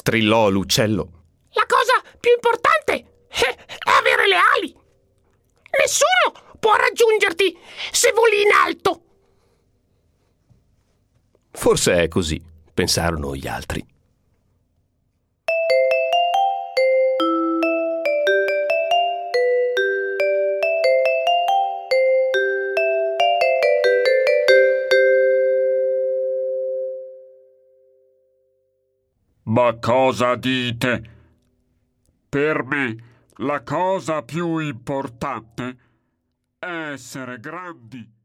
strillò l'uccello. La cosa più importante è avere le ali. Nessuno può raggiungerti se voli in alto. Forse è così, pensarono gli altri. Ma cosa dite? Per me la cosa più importante è essere grandi